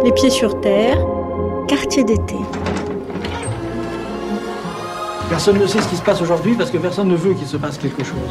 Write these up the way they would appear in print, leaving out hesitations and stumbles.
Les pieds sur terre, quartier d'été. Personne ne sait ce qui se passe aujourd'hui parce que personne ne veut qu'il se passe quelque chose.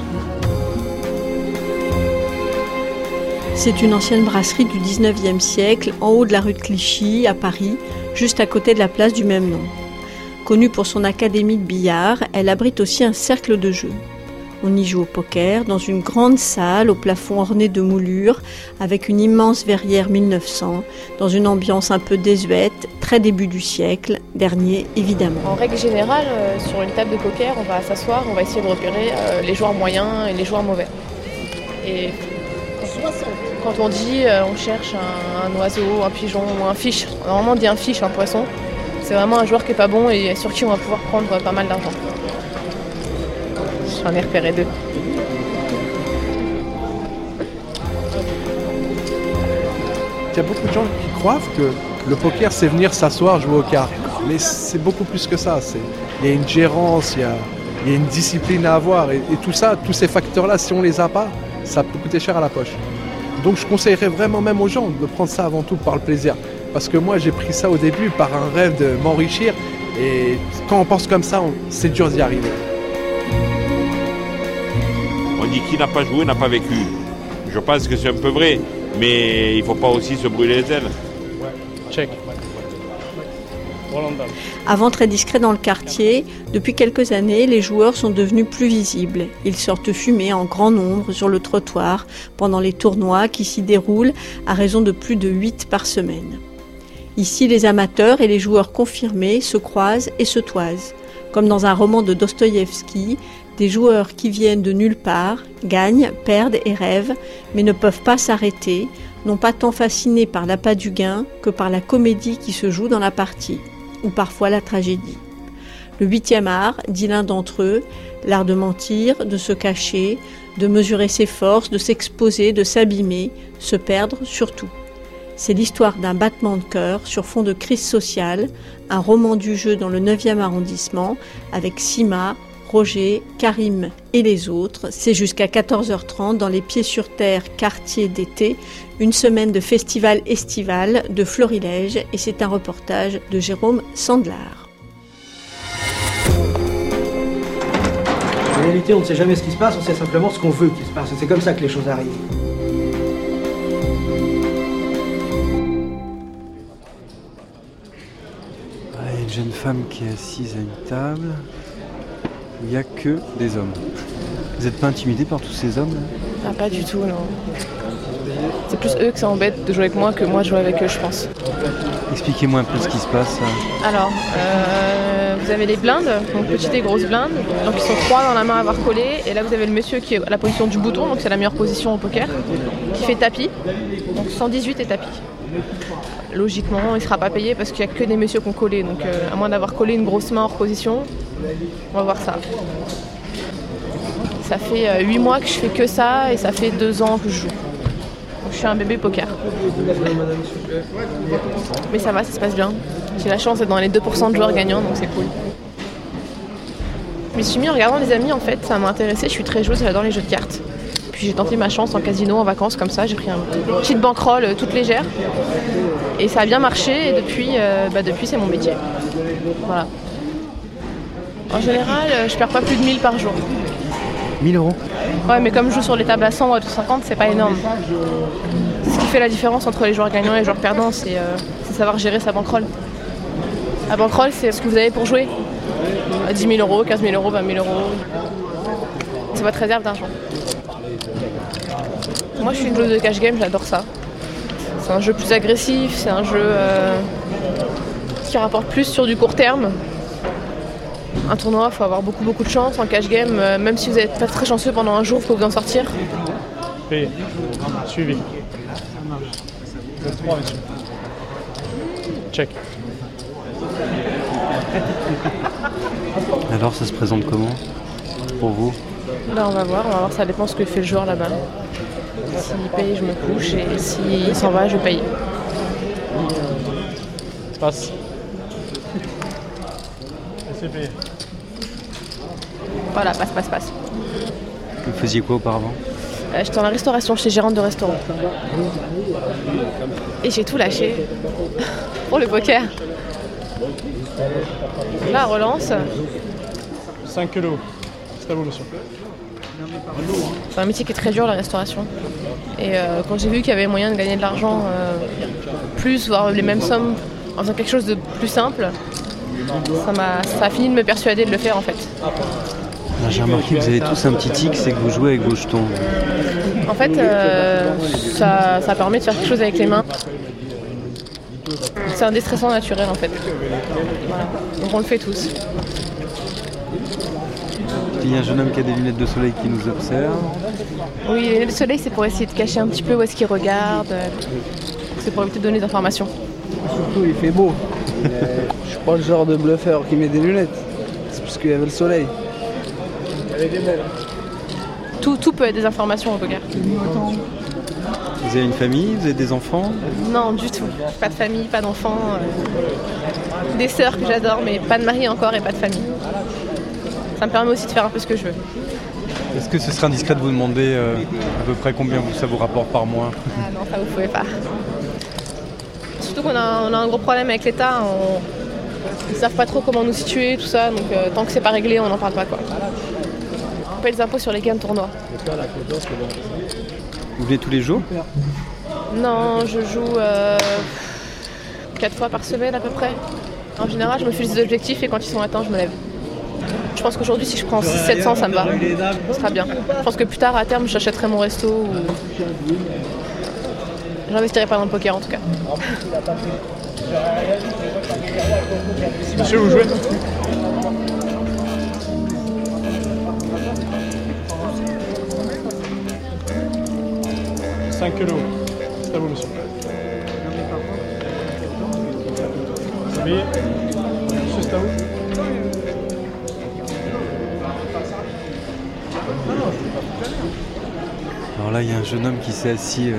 C'est une ancienne brasserie du 19e siècle, en haut de la rue de Clichy, à Paris, juste à côté de la place du même nom. Connue pour son académie de billard, elle abrite aussi un cercle de jeux. On y joue au poker dans une grande salle au plafond orné de moulures, avec une immense verrière 1900, dans une ambiance un peu désuète, très début du siècle, dernier évidemment. En règle générale, sur une table de poker, on va s'asseoir, on va essayer de repérer les joueurs moyens et les joueurs mauvais. Et quand on dit on cherche un oiseau, un pigeon ou un fiche, normalement on dit un fiche, un poisson, c'est vraiment un joueur qui est pas bon et sur qui on va pouvoir prendre pas mal d'argent. J'en ai repéré 2. Il y a beaucoup de gens qui croient que le poker c'est venir s'asseoir, jouer aux cartes. Mais c'est beaucoup plus que ça. Il y a une gérance, il y a une discipline à avoir. Et tout ça, tous ces facteurs-là, si on les a pas, ça peut coûter cher à la poche. Donc je conseillerais vraiment même aux gens de prendre ça avant tout par le plaisir. Parce que moi j'ai pris ça au début par un rêve de m'enrichir. Et quand on pense comme ça, c'est dur d'y arriver. On dit qui n'a pas joué n'a pas vécu. Je pense que c'est un peu vrai, mais il ne faut pas aussi se brûler les ailes. Check. Avant très discret dans le quartier, depuis quelques années, les joueurs sont devenus plus visibles. Ils sortent fumer en grand nombre sur le trottoir pendant les tournois qui s'y déroulent à raison de plus de 8 par semaine. Ici, les amateurs et les joueurs confirmés se croisent et se toisent. Comme dans un roman de Dostoïevski, des joueurs qui viennent de nulle part, gagnent, perdent et rêvent, mais ne peuvent pas s'arrêter, non pas tant fascinés par l'appât du gain que par la comédie qui se joue dans la partie, ou parfois la tragédie. Le 8e art, dit l'un d'entre eux, l'art de mentir, de se cacher, de mesurer ses forces, de s'exposer, de s'abîmer, se perdre surtout. C'est l'histoire d'un battement de cœur sur fond de crise sociale, un roman du jeu dans le 9e arrondissement, avec Sima, Roger, Karim et les autres. C'est jusqu'à 14h30 dans les Pieds sur Terre, quartier d'été, une semaine de festival estival de Florilège, et c'est un reportage de Jérôme Sandlar. En réalité, on ne sait jamais ce qui se passe, on sait simplement ce qu'on veut qu'il se passe. Et c'est comme ça que les choses arrivent. Il y a une jeune femme qui est assise à une table. Il n'y a que des hommes. Vous n'êtes pas intimidé par tous ces hommes là ? Ah, pas du tout, non. C'est plus eux que ça embête de jouer avec moi que moi de jouer avec eux, je pense. Expliquez-moi un peu ce qui se passe. Alors, vous avez les blindes, donc petites et grosses blindes. Donc ils sont 3 dans la main à avoir collé. Et là vous avez le monsieur qui est à la position du bouton, donc c'est la meilleure position au poker, qui fait tapis. Donc 118 et tapis. Logiquement, il ne sera pas payé parce qu'il n'y a que des messieurs qui ont collé. Donc à moins d'avoir collé une grosse main hors position, on va voir ça. Ça fait 8 mois que je fais que ça et ça fait 2 ans que je joue. Donc, je suis un bébé poker. Mais ça va, ça se passe bien. J'ai la chance d'être dans les 2% de joueurs gagnants, donc c'est cool. Je m'y suis mis en regardant les amis en fait, ça m'a intéressé, je suis très joueuse, j'adore les jeux de cartes. Puis j'ai tenté ma chance en casino, en vacances comme ça, j'ai pris une petite bankroll toute légère. Et ça a bien marché et depuis c'est mon métier. Voilà. En général, je perds pas plus de 1000 par jour. 1000 €. Ouais, mais comme je joue sur les tables à 100 ou à 50, c'est pas énorme. Ce qui fait la différence entre les joueurs gagnants et les joueurs perdants, c'est savoir gérer sa bankroll. La bankroll, c'est ce que vous avez pour jouer. 10 000 €, 15 000 €, 20 000 €. C'est votre réserve d'argent. Moi, je suis une joueuse de cash game, j'adore ça. C'est un jeu plus agressif, c'est un jeu qui rapporte plus sur du court terme. Un tournoi, il faut avoir beaucoup de chance. En cash game, même si vous n'êtes pas très chanceux pendant un jour, il faut vous en sortir. Payé. Suivi. Vous êtes 3, monsieur. Check. Alors ça se présente comment pour vous ? Là, on va voir, ça dépend ce que fait le joueur là-bas. S'il paye, je me couche, et s'il s'en va, je paye. Passe. C'est payé. Voilà, passe. Vous faisiez quoi auparavant ? J'étais dans la restauration, j'étais gérante de restaurant. Et j'ai tout lâché pour le poker. Là, relance. 5 kilos. C'est à vous, monsieur. C'est un métier qui est très dur, la restauration. Et quand j'ai vu qu'il y avait moyen de gagner de l'argent plus, voire les mêmes sommes, en faisant quelque chose de plus simple, ça a fini de me persuader de le faire en fait. J'ai remarqué que vous avez tous un petit tic, c'est que vous jouez avec vos jetons. En fait, ça permet de faire quelque chose avec les mains. C'est un déstressant naturel en fait. Voilà. Donc on le fait tous. Il y a un jeune homme qui a des lunettes de soleil qui nous observe. Oui, les lunettes de soleil, c'est pour essayer de cacher un petit peu où est-ce qu'il regarde. C'est pour éviter de donner des informations. Surtout, il fait beau. Je suis pas le genre de bluffeur qui met des lunettes. C'est parce qu'il y avait le soleil. Tout peut être des informations au poker. Vous avez une famille, vous avez des enfants? Non, du tout. Pas de famille, pas d'enfants. Des sœurs que j'adore, mais pas de mari encore et pas de famille. Ça me permet aussi de faire un peu ce que je veux. Est-ce que ce serait indiscret de vous demander à peu près combien ça vous rapporte par mois? Ah non, ça vous pouvez pas. Surtout qu'on a un gros problème avec l'État. Ils savent pas trop comment nous situer, tout ça. Donc tant que c'est pas réglé, on n'en parle pas quoi. On paye les impôts sur les gains de tournois. Vous venez tous les jours? Non, je joue 4 fois par semaine à peu près. En général, je me fixe des objectifs et quand ils sont atteints, je me lève. Je pense qu'aujourd'hui, si je prends 600-700, ça me va. Ce sera bien. Je pense que plus tard, à terme, j'achèterai mon resto ou... J'investirai pas dans le poker en tout cas. Monsieur, vous jouez? « 5 kilos. C'est à vous, monsieur. Habillé. Monsieur, c'est à vous. Alors là, il y a un jeune homme qui s'est assis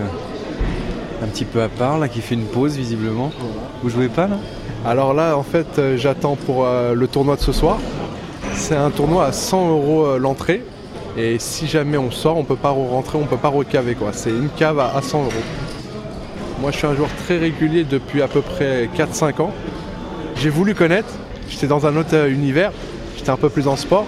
un petit peu à part, là, qui fait une pause visiblement. Vous jouez pas là? Alors là, en fait, j'attends pour le tournoi de ce soir. C'est un tournoi à 100 € l'entrée. Et si jamais on sort, on peut pas rentrer, on peut pas recaver quoi. C'est une cave à 100 €. Moi, je suis un joueur très régulier depuis à peu près 4-5 ans. J'ai voulu connaître. J'étais dans un autre univers. J'étais un peu plus en sport.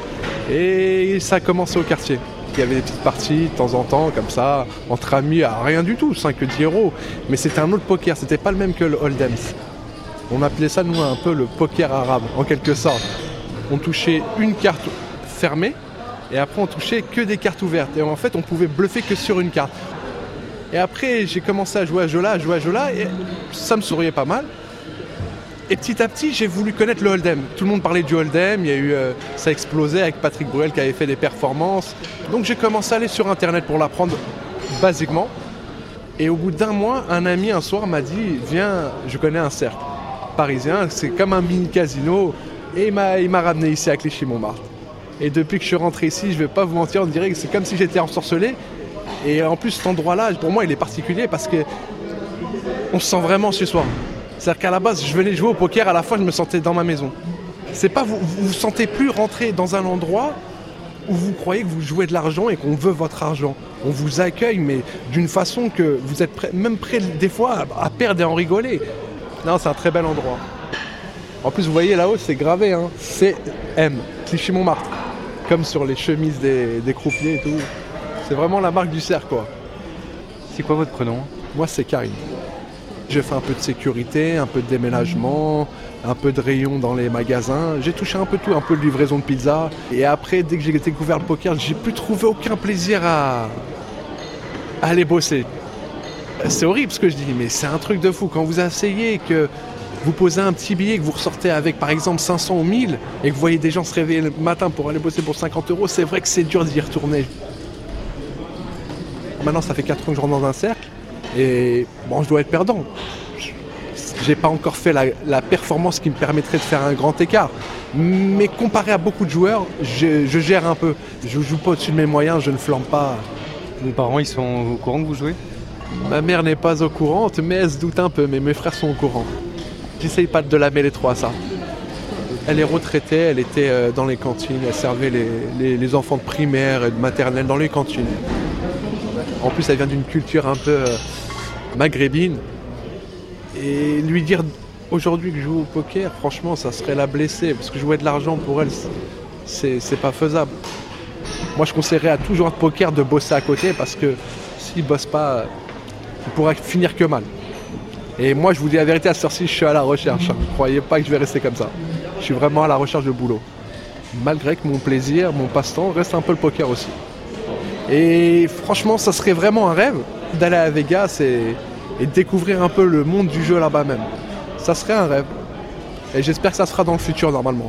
Et ça a commencé au quartier. Il y avait des petites parties de temps en temps, comme ça, entre amis, à rien du tout, 5-10 €. Mais c'était un autre poker, c'était pas le même que le Hold'em. On appelait ça, nous, un peu le poker arabe, en quelque sorte. On touchait une carte fermée, et après on touchait que des cartes ouvertes. Et en fait, on pouvait bluffer que sur une carte. Et après, j'ai commencé à jouer à Jola, et ça me souriait pas mal. Et petit à petit, j'ai voulu connaître le Hold'em. Tout le monde parlait du Hold'em, il y a eu, ça explosait avec Patrick Bruel qui avait fait des performances. Donc j'ai commencé à aller sur Internet pour l'apprendre basiquement. Et au bout d'un mois, un ami un soir m'a dit « Viens, je connais un cercle parisien, c'est comme un mini casino. » Et il m'a ramené ici à Clichy-Montmartre. Et depuis que je suis rentré ici, je vais pas vous mentir, on dirait que c'est comme si j'étais ensorcelé. Et en plus, cet endroit-là, pour moi, il est particulier parce que on se sent vraiment chez soi. C'est-à-dire qu'à la base, je venais jouer au poker, à la fin, je me sentais dans ma maison. C'est pas vous sentez plus rentrer dans un endroit où vous croyez que vous jouez de l'argent et qu'on veut votre argent. On vous accueille, mais d'une façon que vous êtes même prêt, des fois, à perdre et à en rigoler. Non, c'est un très bel endroit. En plus, vous voyez là-haut, c'est gravé, hein. CM, Clichy-Montmartre. Comme sur les chemises des croupiers et tout. C'est vraiment la marque du cercle, quoi. C'est quoi votre prénom? Moi, c'est Karim. J'ai fait un peu de sécurité, un peu de déménagement, un peu de rayon dans les magasins. J'ai touché un peu tout, un peu de livraison de pizza. Et après, dès que j'ai découvert le poker, j'ai plus trouvé aucun plaisir à aller bosser. C'est horrible ce que je dis, mais c'est un truc de fou. Quand vous asseyez, que vous posez un petit billet, que vous ressortez avec par exemple 500 ou 1000, et que vous voyez des gens se réveiller le matin pour aller bosser pour 50 €, c'est vrai que c'est dur d'y retourner. Maintenant, ça fait 4 ans que je rentre dans un cercle. Et bon, je dois être perdant. J'ai pas encore fait la performance qui me permettrait de faire un grand écart. Mais comparé à beaucoup de joueurs, je gère un peu. Je joue pas au-dessus de mes moyens, je ne flambe pas. Vos parents, ils sont au courant que vous jouez? Ma mère n'est pas au courant, mais elle se doute un peu, mais mes frères sont au courant. J'essaye pas de la mêler trop à ça. Elle est retraitée, elle était dans les cantines, elle servait les enfants de primaire et de maternelle dans les cantines. En plus, elle vient d'une culture un peu maghrébine. Et lui dire aujourd'hui que je joue au poker, franchement, ça serait la blesser. Parce que jouer de l'argent pour elle, c'est pas faisable. Moi, je conseillerais à tout joueur de poker de bosser à côté parce que s'il bosse pas, il pourra finir que mal. Et moi, je vous dis la vérité, à cette heure-ci, je suis à la recherche. Ne croyez pas que je vais rester comme ça. Je suis vraiment à la recherche de boulot. Malgré que mon plaisir, mon passe-temps reste un peu le poker aussi. Et franchement, ça serait vraiment un rêve d'aller à Vegas et découvrir un peu le monde du jeu là-bas même. Ça serait un rêve. Et j'espère que ça se fera dans le futur normalement.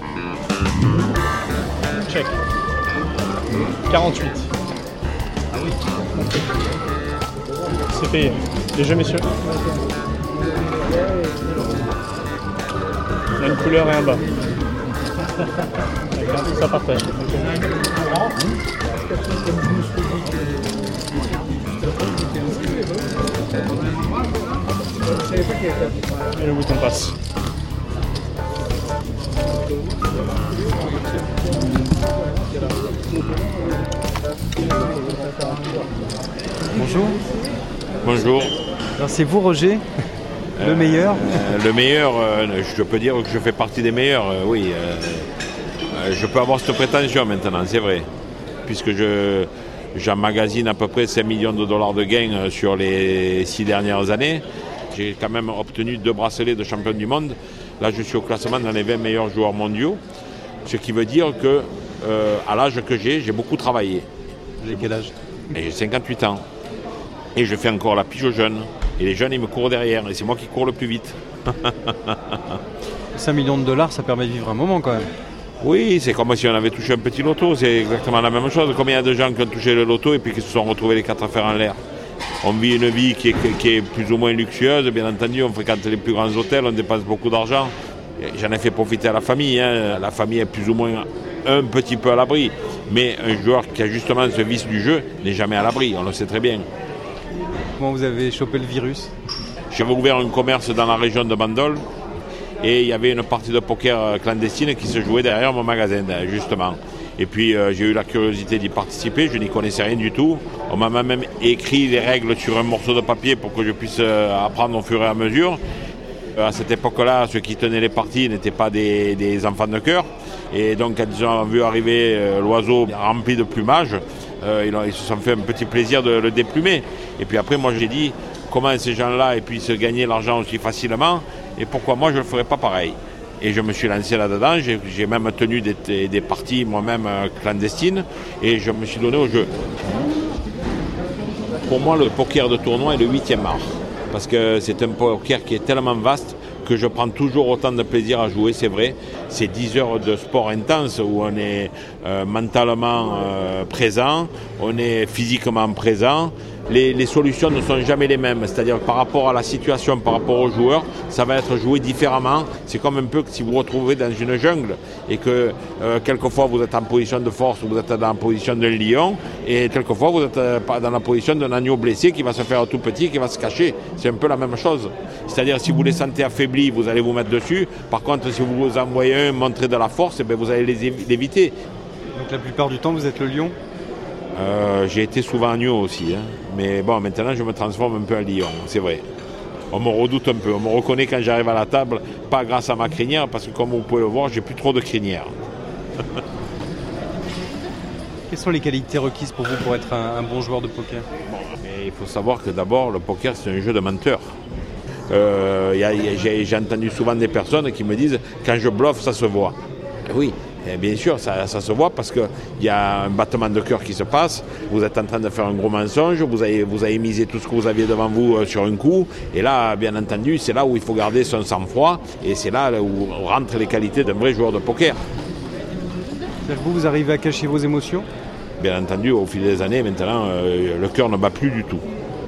Check. 48. C'est payé. Les jeux, messieurs. Il y a une couleur et un bas. D'accord, ça partage. Et le bouton passe. Bonjour. Bonjour. Alors c'est vous Roger, le meilleur. Le meilleur, je peux dire que je fais partie des meilleurs, oui. Je peux avoir cette prétention maintenant, c'est vrai. Puisque j'emmagasine à peu près 5 millions de dollars de gains sur les 6 dernières années. J'ai quand même obtenu 2 bracelets de champion du monde. Là, je suis au classement dans les 20 meilleurs joueurs mondiaux. Ce qui veut dire que, à l'âge que j'ai beaucoup travaillé. J'ai quel âge? Et j'ai 58 ans. Et je fais encore la pige aux jeunes. Et les jeunes, ils me courent derrière. Et c'est moi qui cours le plus vite. 5 millions de dollars, ça permet de vivre un moment quand même. Oui, c'est comme si on avait touché un petit loto. C'est exactement la même chose. Combien il y a de gens qui ont touché le loto et puis qui se sont retrouvés les 4 fers en l'air? On vit une vie qui est plus ou moins luxueuse. Bien entendu, on fréquente les plus grands hôtels, on dépense beaucoup d'argent. J'en ai fait profiter à la famille. Hein. La famille est plus ou moins un petit peu à l'abri. Mais un joueur qui a justement ce vice du jeu n'est jamais à l'abri, on le sait très bien. Comment vous avez chopé le virus? J'avais ouvert un commerce dans la région de Bandol et il y avait une partie de poker clandestine qui se jouait derrière mon magasin, justement. Et puis j'ai eu la curiosité d'y participer, je n'y connaissais rien du tout. On m'a même écrit les règles sur un morceau de papier pour que je puisse apprendre au fur et à mesure. À cette époque-là, ceux qui tenaient les parties n'étaient pas des enfants de cœur. Et donc quand ils ont vu arriver l'oiseau rempli de plumage, ils se sont fait un petit plaisir de le déplumer. Et puis après, moi j'ai dit, comment ces gens-là puissent gagner l'argent aussi facilement, et pourquoi moi je ne le ferais pas pareil. Et je me suis lancé là-dedans, j'ai même tenu des parties moi-même clandestines, et je me suis donné au jeu. Pour moi, le poker de tournoi est le 8e art, parce que c'est un poker qui est tellement vaste que je prends toujours autant de plaisir à jouer, c'est vrai. C'est 10 heures de sport intense où on est mentalement présent, on est physiquement présent. Les solutions ne sont jamais les mêmes, c'est-à-dire par rapport à la situation, par rapport aux joueurs, ça va être joué différemment. C'est comme un peu que si vous vous retrouvez dans une jungle et que quelquefois vous êtes en position de force, vous êtes dans la position d'un lion, et quelquefois vous êtes dans la position d'un agneau blessé qui va se faire tout petit, qui va se cacher. C'est un peu la même chose. C'est-à-dire si vous les sentez affaiblis, vous allez vous mettre dessus. Par contre, si vous vous envoyez un montrer de la force, eh bien, vous allez l'éviter. Donc la plupart du temps, vous êtes le lion? J'ai été souvent agneau aussi, hein. Mais bon, maintenant je me transforme un peu en lion, c'est vrai. On me redoute un peu, on me reconnaît quand j'arrive à la table, pas grâce à ma crinière, parce que comme vous pouvez le voir, j'ai plus trop de crinière. Quelles sont les qualités requises pour vous pour être un bon joueur de poker? Mais il faut savoir que d'abord, le poker c'est un jeu de menteur. J'ai entendu souvent des personnes qui me disent « quand je bluffe, ça se voit ». Oui. Et bien sûr, ça se voit parce qu'il y a un battement de cœur qui se passe. Vous êtes en train de faire un gros mensonge, vous avez misé tout ce que vous aviez devant vous sur un coup. Et là, bien entendu, c'est là où il faut garder son sang-froid. Et c'est là où rentrent les qualités d'un vrai joueur de poker. C'est-à-dire que vous arrivez à cacher vos émotions? Bien entendu, au fil des années, maintenant, le cœur ne bat plus du tout.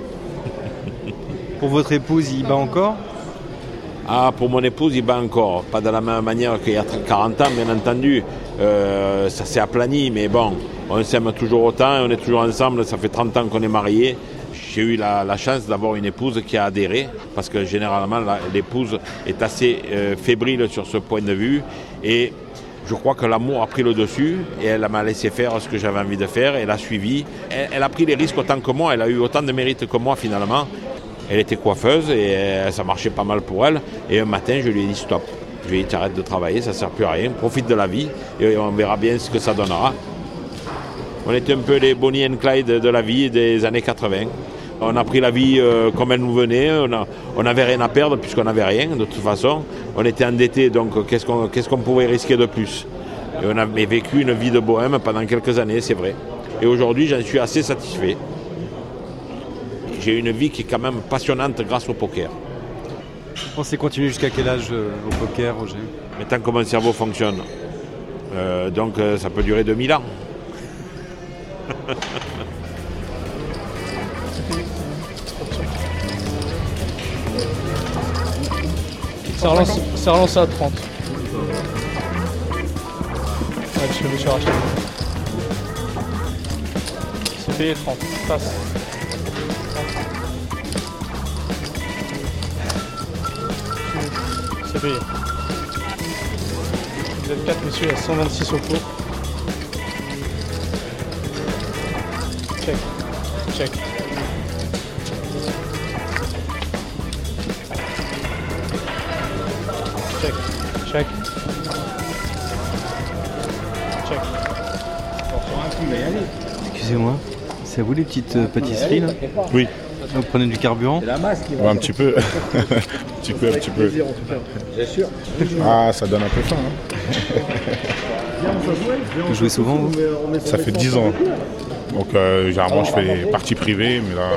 Pour votre épouse, il bat encore? Ah, pour mon épouse, il bat encore. Pas de la même manière qu'il y a 40 ans, bien entendu. Ça s'est aplani, mais bon, on s'aime toujours autant, on est toujours ensemble. Ça fait 30 ans qu'on est mariés. J'ai eu la chance d'avoir une épouse qui a adhéré, parce que généralement, l'épouse est assez fébrile sur ce point de vue. Et Je crois que l'amour a pris le dessus et elle m'a laissé faire ce que j'avais envie de faire. Elle a suivi. Elle a pris les risques autant que moi. Elle a eu autant de mérite que moi finalement. Elle était coiffeuse et ça marchait pas mal pour elle. Et un matin, je lui ai dit stop. Je lui ai dit t'arrêtes de travailler, ça ne sert plus à rien. Profite de la vie et on verra bien ce que ça donnera. On était un peu les Bonnie and Clyde de la vie des années 80. On a pris la vie comme elle nous venait. On n'avait rien à perdre puisqu'on n'avait rien de toute façon. On était endettés, donc qu'est-ce qu'on pouvait risquer de plus? Et on avait vécu une vie de bohème pendant quelques années, c'est vrai. Et aujourd'hui, j'en suis assez satisfait. J'ai une vie qui est quand même passionnante grâce au poker. Vous pensez continuer jusqu'à quel âge au poker, Roger? Mais tant que mon cerveau fonctionne. Donc ça peut durer 2000 ans. Ça relance à 30. Ouais, je vais sur c'est payé 30. Passe. C'est payé. Vous êtes 4 messieurs, il y a 126 au pot. Check. Check. Check. Check. Check. Excusez-moi, c'est à vous les petites pâtisseries là? Oui. Vous prenez du carburant? Ouais, un petit peu. un petit peu. Ah, ça donne un peu faim. Vous jouez souvent, vous? Ça fait 10 ans. Donc généralement je fais des parties privées, mais là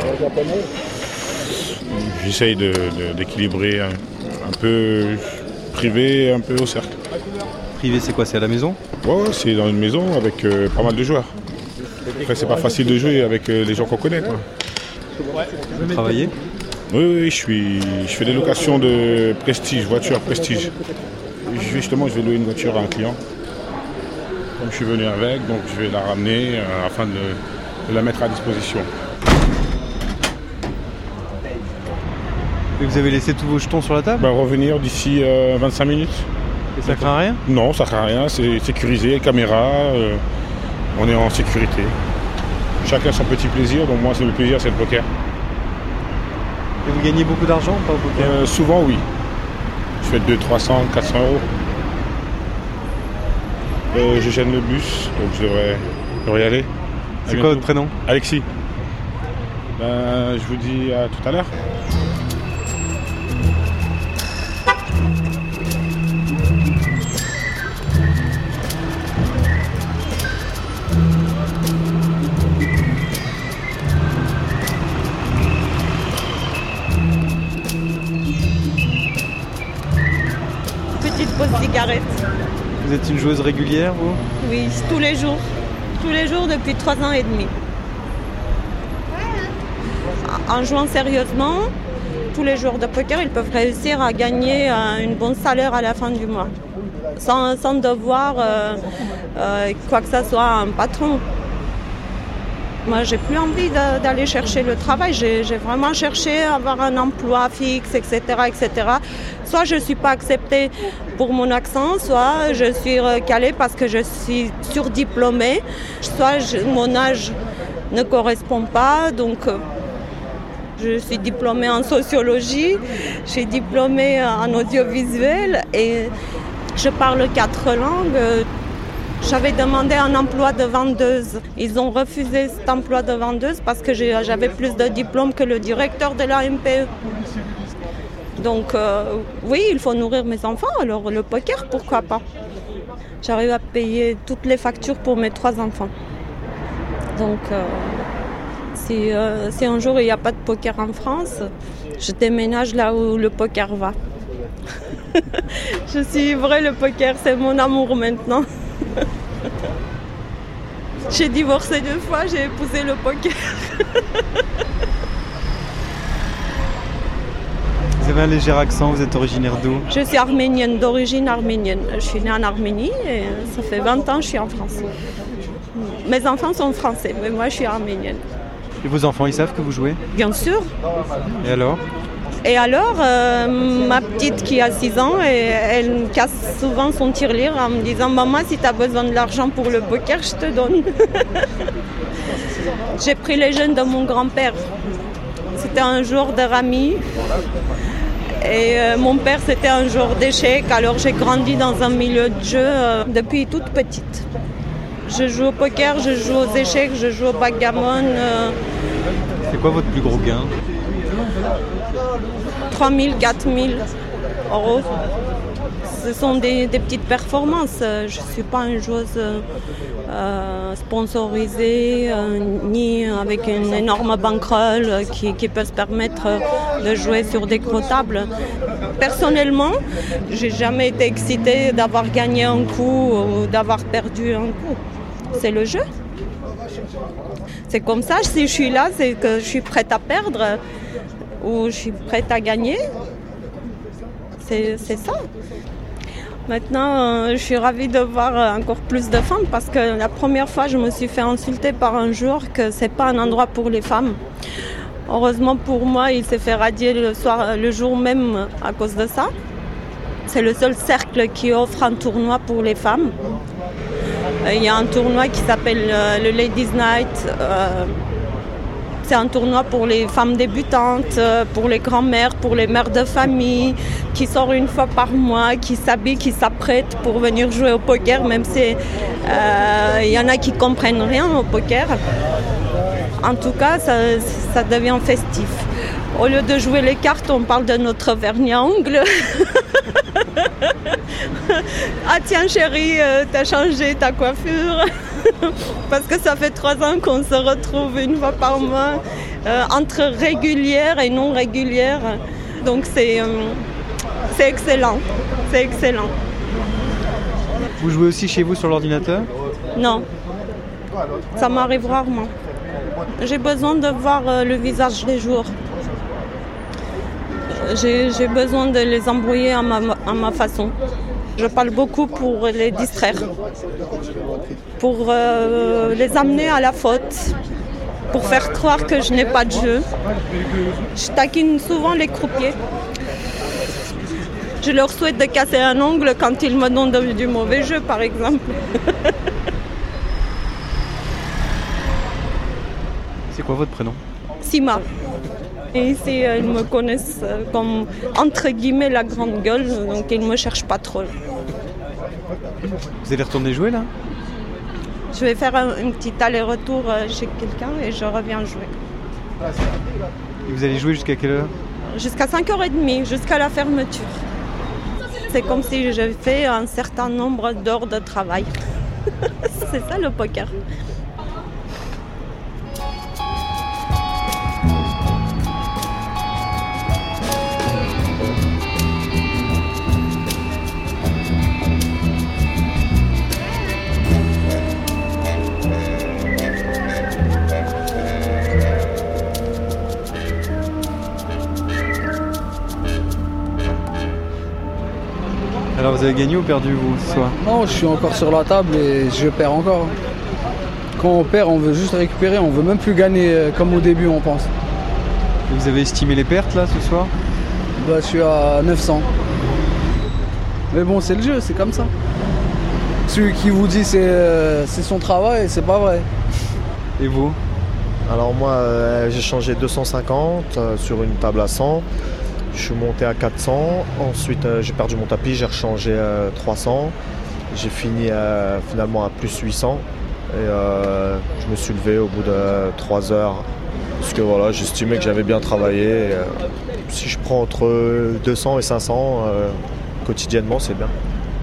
j'essaye d'équilibrer un peu privé, un peu au cercle. Privé, c'est quoi? C'est à la maison? Ouais, c'est dans une maison avec pas mal de joueurs. Après c'est pas facile de jouer avec les gens qu'on connaît, quoi. Vous travaillez? Oui, je fais des locations de prestige, voiture prestige. Justement, je vais louer une voiture à un client. Comme je suis venu avec, donc je vais la ramener afin de la mettre à disposition. Et vous avez laissé tous vos jetons sur la table? Revenir d'ici 25 minutes. Et ça craint rien? Non, ça craint rien, c'est sécurisé, caméra, on est en sécurité. Chacun son petit plaisir, donc moi le plaisir c'est le poker. Et vous gagnez beaucoup d'argent ou pas au poker? Souvent oui. Je fais 200, 300, 400 euros. Je gêne le bus, donc je devrais y aller. C'est quoi votre prénom? Alexis. Je vous dis à tout à l'heure. Petite pause cigarette. Vous êtes une joueuse régulière, vous? Oui, tous les jours. Tous les jours depuis 3 ans et demi. En jouant sérieusement, tous les joueurs de poker, ils peuvent réussir à gagner un bon salaire à la fin du mois. Sans devoir quoi que ce soit un patron. Moi, j'ai plus envie d'aller chercher le travail. J'ai vraiment cherché à avoir un emploi fixe, etc., etc. Soit je ne suis pas acceptée pour mon accent, soit je suis recalée parce que je suis surdiplômée, soit mon âge ne correspond pas. Donc, je suis diplômée en sociologie, je suis diplômée en audiovisuel et je parle 4 langues. J'avais demandé un emploi de vendeuse. Ils ont refusé cet emploi de vendeuse parce que j'avais plus de diplômes que le directeur de la MPE. Donc oui, il faut nourrir mes enfants, alors le poker, pourquoi pas. J'arrive à payer toutes les factures pour mes 3 enfants. Donc si un jour il n'y a pas de poker en France, je déménage là où le poker va. Je suis vrai, le poker, c'est mon amour maintenant. J'ai divorcé 2 fois, j'ai épousé le poker. Vous avez un léger accent, vous êtes originaire d'où? Je suis arménienne, d'origine arménienne. Je suis née en Arménie et ça fait 20 ans que je suis en France. Mes enfants sont français, mais moi je suis arménienne. Et vos enfants, ils savent que vous jouez? Bien sûr. Et alors? Et alors, ma petite qui a 6 ans, elle me casse souvent son tirelire en me disant « Maman, si tu as besoin de l'argent pour le poker, je te donne. » J'ai pris les jeunes de mon grand-père. C'était un jour de rami. Et mon père, c'était un joueur d'échecs. Alors j'ai grandi dans un milieu de jeu depuis toute petite. Je joue au poker, je joue aux échecs, je joue au backgammon. C'est quoi votre plus gros gain ? 3 000, 4 000 euros. Ce sont des petites performances. Je ne suis pas une joueuse sponsorisée, ni avec une énorme bankroll qui peut se permettre de jouer sur des gros tables. Personnellement, je n'ai jamais été excitée d'avoir gagné un coup ou d'avoir perdu un coup. C'est le jeu. C'est comme ça, si je suis là, c'est que je suis prête à perdre ou je suis prête à gagner. C'est ça. Maintenant, je suis ravie de voir encore plus de femmes parce que la première fois, je me suis fait insulter par un joueur que c'est pas un endroit pour les femmes. Heureusement pour moi, il s'est fait radier le jour même à cause de ça. C'est le seul cercle qui offre un tournoi pour les femmes. Il y a un tournoi qui s'appelle le Ladies Night. C'est un tournoi pour les femmes débutantes, pour les grands-mères, pour les mères de famille, qui sort une fois par mois, qui s'habillent, qui s'apprêtent pour venir jouer au poker, même si il y en a qui ne comprennent rien au poker. En tout cas, ça devient festif. Au lieu de jouer les cartes, on parle de notre vernis à ongles. Ah tiens chérie, t'as changé ta coiffure. Parce que ça fait 3 ans qu'on se retrouve une fois par mois, entre régulière et non régulière. Donc c'est excellent, c'est excellent. Vous jouez aussi chez vous sur l'ordinateur ? Non, ça m'arrive rarement. J'ai besoin de voir le visage des joueurs. J'ai besoin de les embrouiller à ma façon. Je parle beaucoup pour les distraire, pour les amener à la faute, pour faire croire que je n'ai pas de jeu. Je taquine souvent les croupiers. Je leur souhaite de casser un ongle quand ils me donnent du mauvais jeu, par exemple. C'est quoi votre prénom ? Sima. Et ici, ils me connaissent comme, entre guillemets, la grande gueule, donc ils ne me cherchent pas trop. Vous allez retourner jouer, là ? Je vais faire un petit aller-retour chez quelqu'un et je reviens jouer. Et vous allez jouer jusqu'à quelle heure ? Jusqu'à 5h30, jusqu'à la fermeture. C'est comme si je fais un certain nombre d'heures de travail. C'est ça le poker. Alors vous avez gagné ou perdu vous ce soir ? Non, je suis encore sur la table et je perds encore. Quand on perd, on veut juste récupérer, on veut même plus gagner comme au début on pense. Et vous avez estimé les pertes là ce soir ? Bah, je suis à 900. Mais bon, c'est le jeu, c'est comme ça. Celui qui vous dit c'est son travail, c'est pas vrai. Et vous ? Alors moi, j'ai changé 250 sur une table à 100. Je suis monté à 400, ensuite j'ai perdu mon tapis, j'ai rechangé 300, j'ai fini finalement à plus 800 et je me suis levé au bout de 3 heures parce que voilà, j'estimais que j'avais bien travaillé. Si je prends entre 200 et 500 quotidiennement, c'est bien.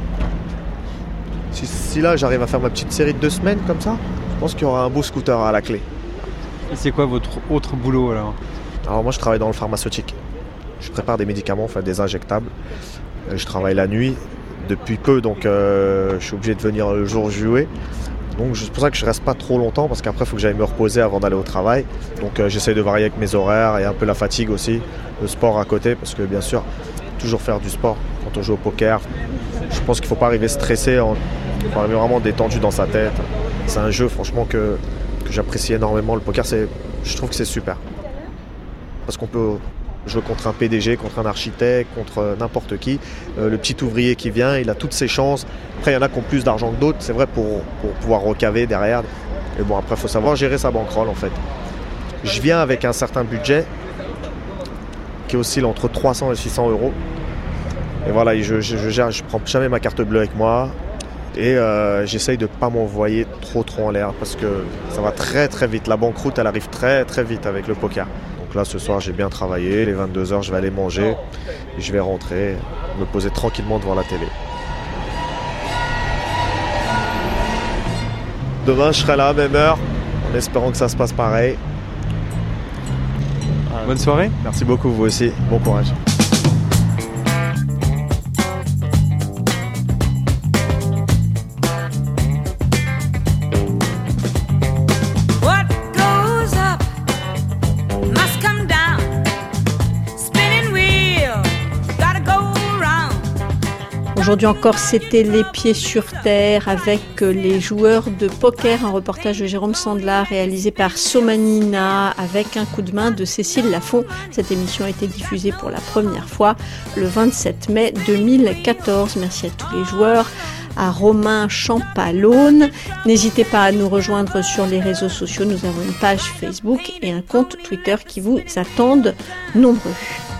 Si là j'arrive à faire ma petite série de 2 semaines comme ça, je pense qu'il y aura un beau scooter à la clé. Et c'est quoi votre autre boulot alors ? Alors moi je travaille dans le pharmaceutique. Je prépare des médicaments, enfin des injectables. Je travaille la nuit depuis peu, donc je suis obligé de venir le jour jouer. Donc c'est pour ça que je reste pas trop longtemps, parce qu'après il faut que j'aille me reposer avant d'aller au travail. Donc j'essaie de varier avec mes horaires et un peu la fatigue aussi, le sport à côté, parce que bien sûr, toujours faire du sport quand on joue au poker. Je pense qu'il ne faut pas arriver stressé, il faut arriver vraiment détendu dans sa tête. C'est un jeu franchement que j'apprécie énormément. Le poker, je trouve que c'est super. Parce qu'on peut Je joue contre un PDG, contre un architecte, contre n'importe qui. Le petit ouvrier qui vient, il a toutes ses chances. Après, il y en a qui ont plus d'argent que d'autres, c'est vrai, pour pouvoir recaver derrière. Et bon, après, il faut savoir gérer sa bankroll, en fait. Je viens avec un certain budget qui oscille entre 300 et 600 euros. Et voilà, je prends jamais ma carte bleue avec moi. Et j'essaye de ne pas m'envoyer trop en l'air parce que ça va très très vite. La banqueroute, elle arrive très très vite avec le poker. Donc là, ce soir, j'ai bien travaillé. Les 22h, je vais aller manger. Et je vais rentrer, me poser tranquillement devant la télé. Demain, je serai là, même heure, en espérant que ça se passe pareil. Bonne soirée. Merci beaucoup, vous aussi. Bon courage. Aujourd'hui encore, c'était Les Pieds sur Terre avec les joueurs de poker, un reportage de Jérôme Sandlar réalisé par Somanina avec un coup de main de Cécile Lafont. Cette émission a été diffusée pour la première fois le 27 mai 2014. Merci à tous les joueurs, à Romain Champalone. N'hésitez pas à nous rejoindre sur les réseaux sociaux. Nous avons une page Facebook et un compte Twitter qui vous attendent nombreux.